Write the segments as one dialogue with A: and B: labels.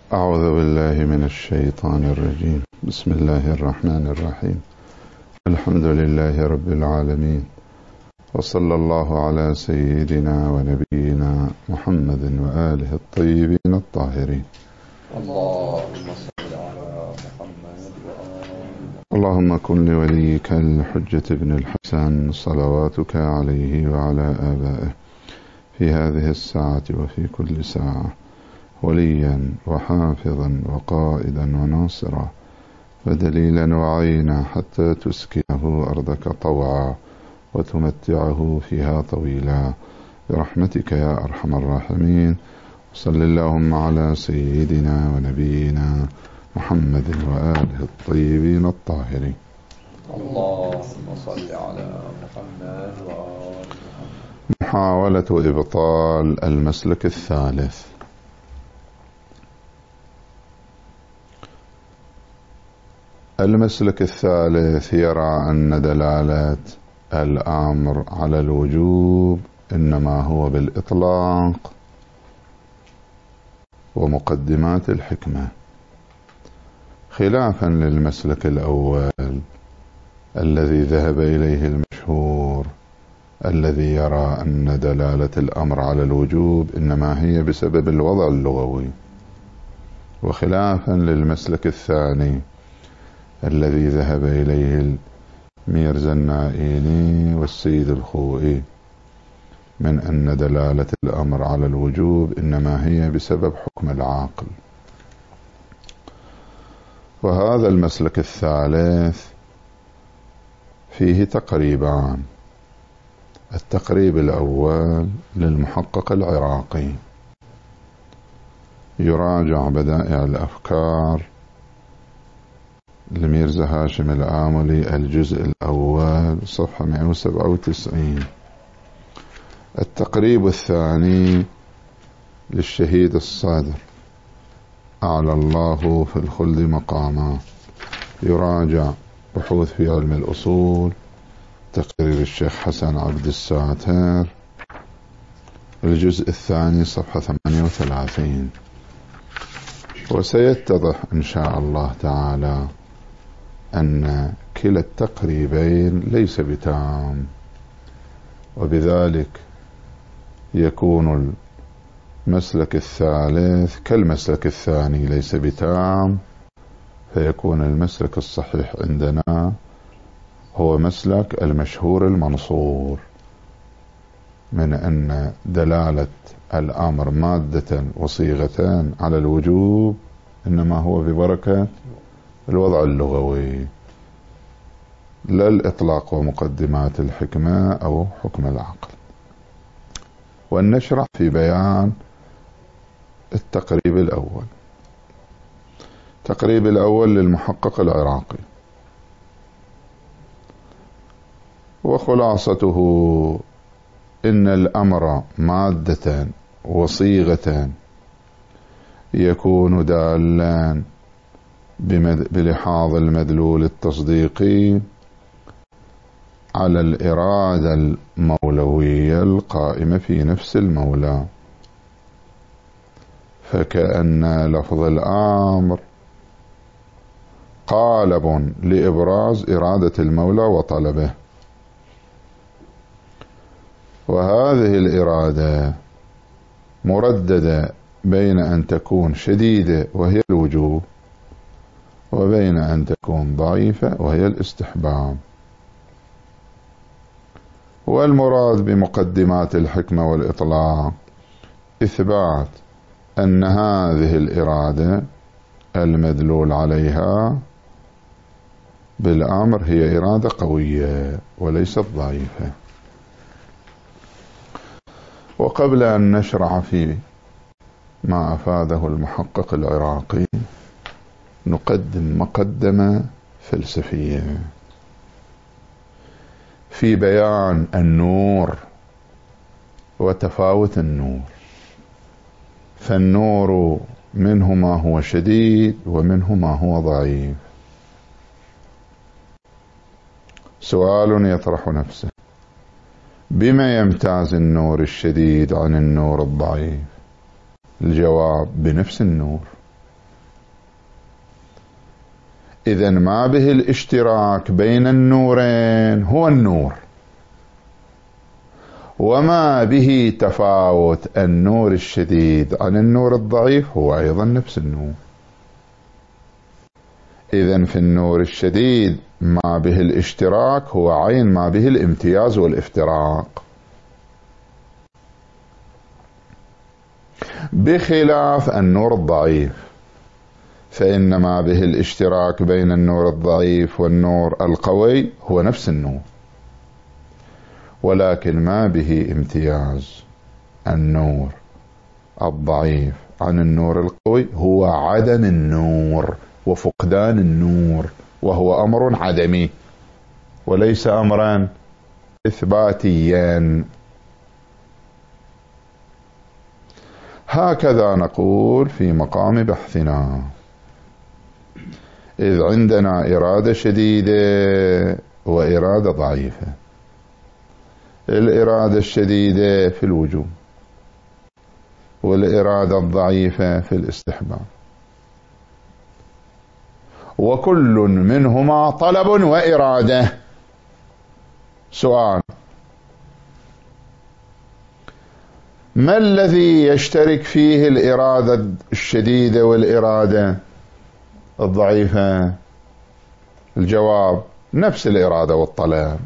A: أعوذ بالله من الشيطان الرجيم. بسم الله الرحمن الرحيم. الحمد لله رب العالمين، وصلى الله على سيدنا ونبينا محمد وآله الطيبين الطاهرين.
B: اللهم صل على محمد وآله.
A: اللهم كن لوليك الحجة ابن الحسن صلواتك عليه وعلى آبائه في هذه الساعة وفي كل ساعة وليا وحافظا وقائدا وناصرا ودليلا وعينا حتى تسكنه أرضك طوعا وتمتعه فيها طويلا برحمتك يا أرحم الراحمين. صل اللهم على سيدنا ونبينا محمد وآله الطيبين الطاهرين.
B: اللهم صل على محمد وآل محمد.
A: محاولة إبطال المسلك الثالث. المسلك الثالث يرى أن دلالة الأمر على الوجوب إنما هو بالإطلاق ومقدمات الحكمة، خلافا للمسلك الأول الذي ذهب إليه المشهور الذي يرى أن دلالة الأمر على الوجوب إنما هي بسبب الوضع اللغوي، وخلافا للمسلك الثاني الذي ذهب إليه الميرزا النائيني والسيد الخوئي من أن دلالة الأمر على الوجوب إنما هي بسبب حكم العاقل. وهذا المسلك الثالث فيه تقريبان. التقريب الأول للمحقق العراقي، يراجع بدائع الأفكار لميرزا هاشم الآملي الجزء الأول صفحة 197. التقريب الثاني للشهيد الصادر أعلى الله في الخلد مقاما، يراجع بحوث في علم الأصول تقرير الشيخ حسن عبد الساتر الجزء الثاني صفحة 38. وسيتضح إن شاء الله تعالى أن كلا التقريبين ليس بتام، وبذلك يكون المسلك الثالث كالمسلك الثاني ليس بتام، فيكون المسلك الصحيح عندنا هو مسلك المشهور المنصور من أن دلالة الأمر مادة وصيغتان على الوجوب إنما هو ببركة الوضع اللغوي، لا الإطلاق ومقدمات الحكمة أو حكم العقل. ونشرح في بيان التقريب الأول. التقريب الأول للمحقق العراقي، وخلاصته إن الأمر مادة وصيغة يكون دالا بلحاظ المدلول التصديقي على الإرادة المولوية القائمة في نفس المولى، فكأن لفظ الأمر قالب لإبراز إرادة المولى وطلبه، وهذه الإرادة مرددة بين أن تكون شديدة وهي الوجوب وبين أن تكون ضعيفة وهي الاستحباب. والمراد بمقدمات الحكمة والإطلاق إثبات أن هذه الإرادة المدلول عليها بالأمر هي إرادة قوية وليست ضعيفة. وقبل أن نشرع في ما أفاده المحقق العراقي نقدم مقدمة فلسفية في بيان النور وتفاوت النور. فالنور منه ما هو شديد ومنه ما هو ضعيف. سؤال يطرح نفسه: بما يمتاز النور الشديد عن النور الضعيف؟ الجواب: بنفس النور. إذن ما به الاشتراك بين النورين هو النور، وما به تفاوت النور الشديد عن النور الضعيف هو أيضا نفس النور. إذن في النور الشديد ما به الاشتراك هو عين ما به الامتياز والافتراق، بخلاف النور الضعيف فإن ما به الاشتراك بين النور الضعيف والنور القوي هو نفس النور، ولكن ما به امتياز النور الضعيف عن النور القوي هو عدم النور وفقدان النور، وهو أمر عدمي وليس أمرا إثباتيا. هكذا نقول في مقام بحثنا، إذ عندنا إرادة شديدة وإرادة ضعيفة. الإرادة الشديدة في الوجوب، والإرادة الضعيفة في الاستحباب، وكل منهما طلب وإرادة. سؤال: ما الذي يشترك فيه الإرادة الشديدة والإرادة الضعيفة؟ الجواب: نفس الإرادة والطلب.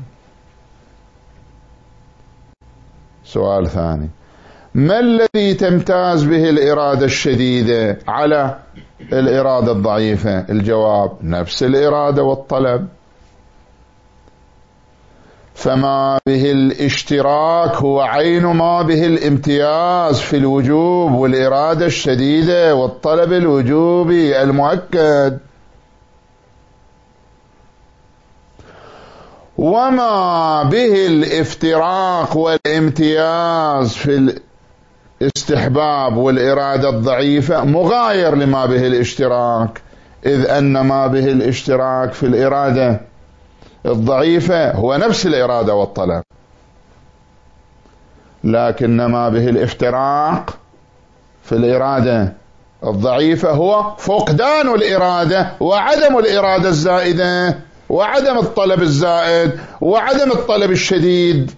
A: سؤال ثاني: ما الذي تمتاز به الإرادة الشديدة على الإرادة الضعيفة؟ الجواب: نفس الإرادة والطلب. فما به الاشتراك هو عين ما به الامتياز في الوجوب والإرادة الشديدة والطلب الوجوبي المؤكد، وما به الافتراق والامتياز في الاستحباب والإرادة الضعيفة مغاير لما به الاشتراك، إذ أن ما به الاشتراك في الإرادة الضعيفة هو نفس الإرادة والطلب، لكن ما به الافتراق في الإرادة الضعيفة هو فقدان الإرادة وعدم الإرادة الزائدة وعدم الطلب الزائد وعدم الطلب الشديد.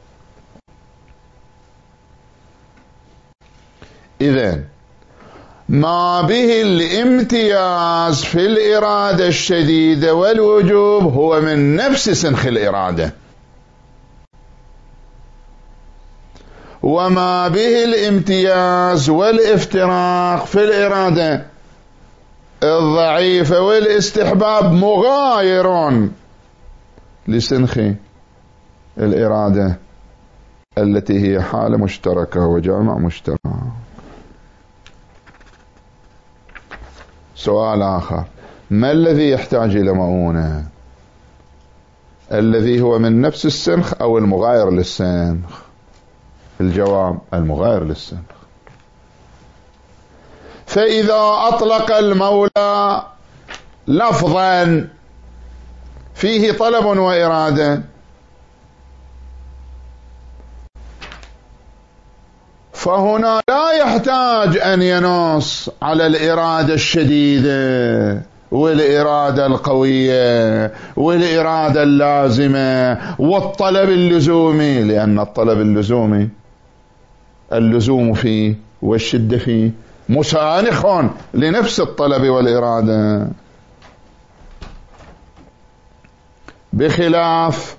A: إذن ما به الامتياز في الإرادة الشديدة والوجوب هو من نفس سنخ الإرادة، وما به الامتياز والافتراق في الإرادة الضعيفة والاستحباب مغاير لسنخ الإرادة التي هي حالة مشتركة وجامع مشترك. سؤال آخر: ما الذي يحتاج إلى مؤونة؟ الذي هو من نفس السنخ أو المغاير للسنخ؟ الجواب: المغاير للسنخ. فإذا أطلق المولى لفظا فيه طلب وإرادة فهنا لا يحتاج أن ينص على الإرادة الشديدة والإرادة القوية والإرادة اللازمة والطلب اللزومي، لأن الطلب اللزومي اللزوم فيه والشدة فيه مسانخ لنفس الطلب والإرادة، بخلاف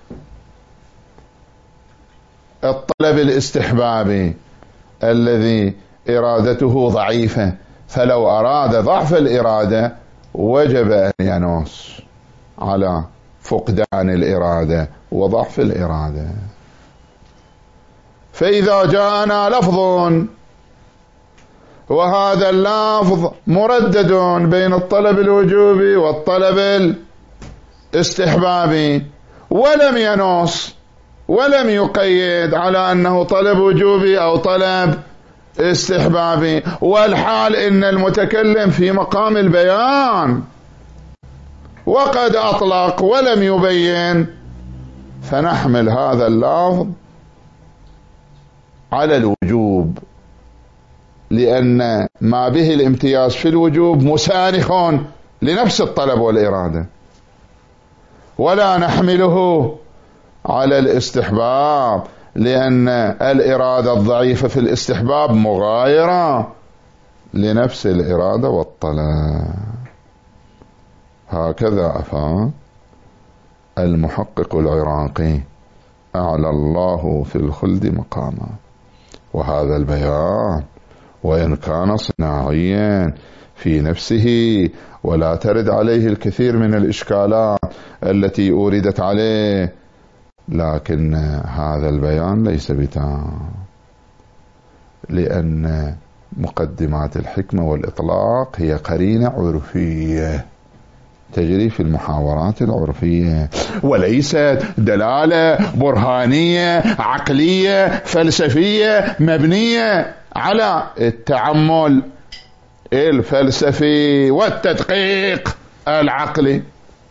A: الطلب الاستحبابي الذي إرادته ضعيفة، فلو أراد ضعف الإرادة وجب أن ينص على فقدان الإرادة وضعف الإرادة. فإذا جاءنا لفظ وهذا اللفظ مردد بين الطلب الوجوبي والطلب الاستحبابي ولم ينص ولم يقيد على أنه طلب وجوبي أو طلب استحبابي، والحال إن المتكلم في مقام البيان وقد أطلق ولم يبين، فنحمل هذا اللفظ على الوجوب، لأن ما به الامتياز في الوجوب مسانخ لنفس الطلب والإرادة، ولا نحمله على الاستحباب، لأن الإرادة الضعيفة في الاستحباب مغايرة لنفس الإرادة والطلب. هكذا أفاد المحقق العراقي أعلى الله في الخلد مقاما. وهذا البيان وإن كان صناعيا في نفسه ولا ترد عليه الكثير من الإشكالات التي أوردت عليه، لكن هذا البيان ليس بتام، لأن مقدمات الحكمة والإطلاق هي قرينة عرفية تجري في المحاورات العرفية، وليست دلالة برهانية عقلية فلسفية مبنية على التعمل الفلسفي والتدقيق العقلي.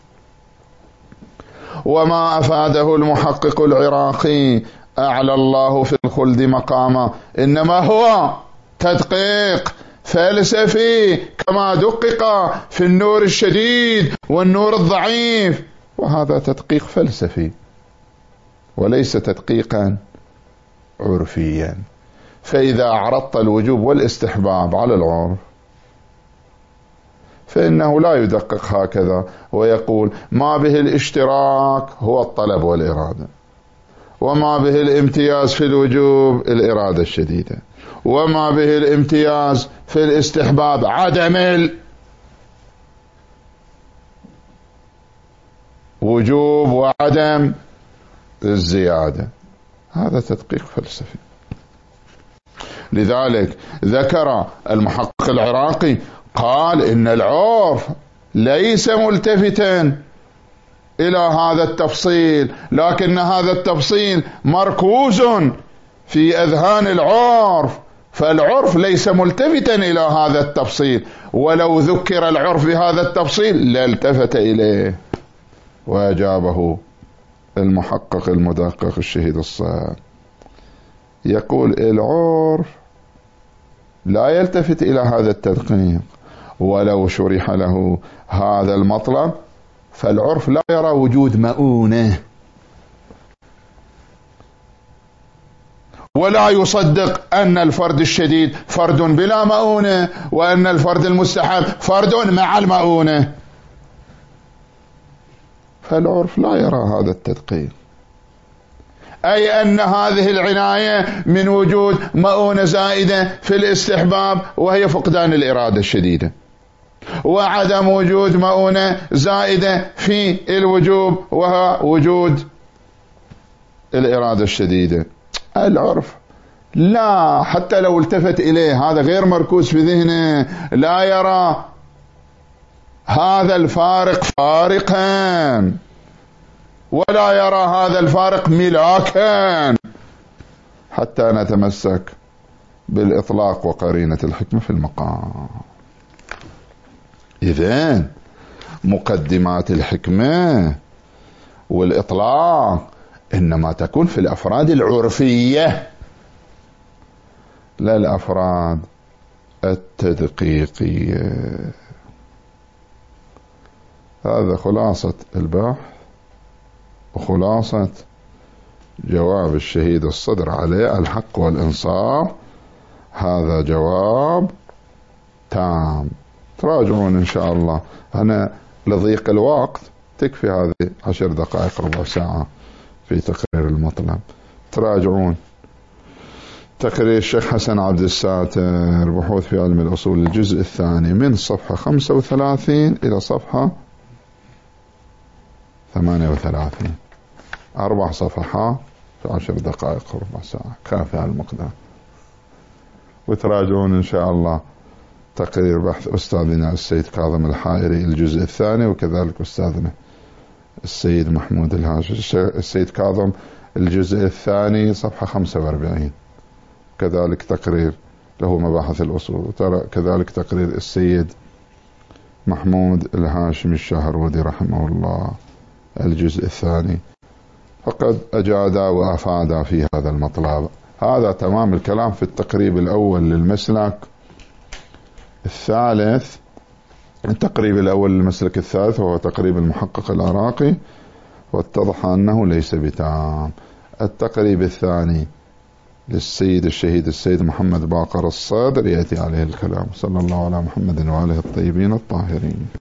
A: وما أفاده المحقق العراقي أعلى الله في الخلد مقاما إنما هو تدقيق فلسفي كما دقق في النور الشديد والنور الضعيف، وهذا تدقيق فلسفي وليس تدقيقا عرفيا. فإذا عرضت الوجوب والاستحباب على العرف فإنه لا يدقق هكذا ويقول ما به الاشتراك هو الطلب والإرادة، وما به الامتياز في الوجوب الإرادة الشديدة، وما به الامتياز في الاستحباب عدم الوجوب وعدم الزيادة. هذا تدقيق فلسفي. لذلك ذكر المحقق العراقي قال إن العرف ليس ملتفتا إلى هذا التفصيل، لكن هذا التفصيل مركوز في أذهان العرف، فالعرف ليس ملتفتا إلى هذا التفصيل، ولو ذكر العرف بهذا التفصيل لالتفت إليه. وأجابه المحقق المدقق الشهيد الصائب يقول العرف لا يلتفت إلى هذا التدقيق، ولو شرح له هذا المطلب فالعرف لا يرى وجود مؤونة، ولا يصدق أن الفرد الشديد فرد بلا مؤونة، وأن الفرد المستحب فرد مع المؤونة. فالعرف لا يرى هذا التدقيق، أي أن هذه العناية من وجود مؤونة زائدة في الاستحباب وهي فقدان الإرادة الشديدة، وعدم وجود مؤونة زائدة في الوجوب وهو وجود الإرادة الشديدة. العرف لا، حتى لو التفت إليه هذا غير مركوز في ذهنه، لا يرى هذا الفارق فارقا، ولا يرى هذا الفارق ملاكا، حتى نتمسك بالإطلاق وقرينة الحكمة في المقام. إذن مقدمات الحكمة والإطلاق إنما تكون في الأفراد العرفية لا الأفراد التدقيقية. هذا خلاصة البحث وخلاصة جواب الشهيد الصدر عليه الحق والإنصاف. هذا جواب تام. تراجعون إن شاء الله. أنا لضيق الوقت تكفي هذه 10 دقائق ربع ساعة في تقرير المطلب. تراجعون تقرير الشيخ حسن عبد الساتر بحوث في علم الأصول الجزء الثاني من صفحة 35 إلى صفحة 38، 4 صفحات في 10 دقائق ربع ساعة، كافي على المقدار. وتراجعون إن شاء الله تقرير بحث أستاذنا السيد كاظم الحائري الجزء الثاني، وكذلك أستاذنا السيد محمود الهاشمي السيد كاظم الجزء الثاني صفحة 45، كذلك تقرير له مباحث الأصول، كذلك تقرير السيد محمود الهاشمي الشهرودي رحمه الله الجزء الثاني. فقد أجادا وأفادا في هذا المطلب. هذا تمام الكلام في التقريب الأول للمسلك. الثالث التقريب الأول للمسلك الثالث وهو تقريب المحقق العراقي، واتضح أنه ليس بتام. التقريب الثاني للسيد الشهيد السيد محمد باقر الصادر يأتي عليه الكلام. صلى الله على محمد وآله الطيبين الطاهرين.